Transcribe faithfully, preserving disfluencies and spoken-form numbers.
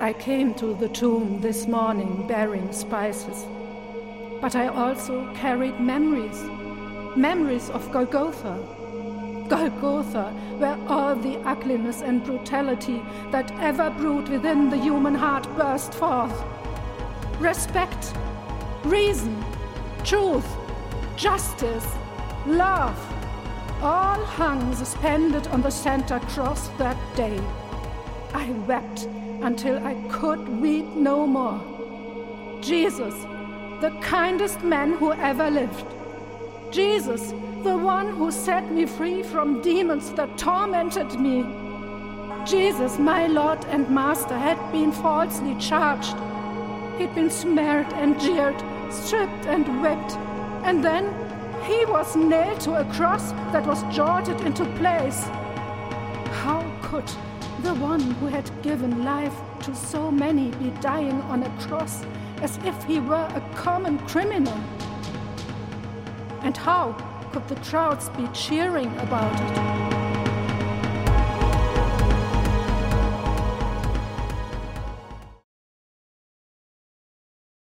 I came to the tomb this morning bearing spices, but I also carried memories, memories of Golgotha. Golgotha, where all the ugliness and brutality that ever brewed within the human heart burst forth. Respect, reason, truth, justice, love, all hung suspended on the center cross that day. I wept until I could weep no more. Jesus, the kindest man who ever lived. Jesus, the one who set me free from demons that tormented me. Jesus, my Lord and Master, had been falsely charged. He'd been smeared and jeered, stripped and whipped, and then he was nailed to a cross that was jolted into place. How could the one who had given life to so many be dying on a cross as if he were a common criminal? And how could the crowds be cheering about it?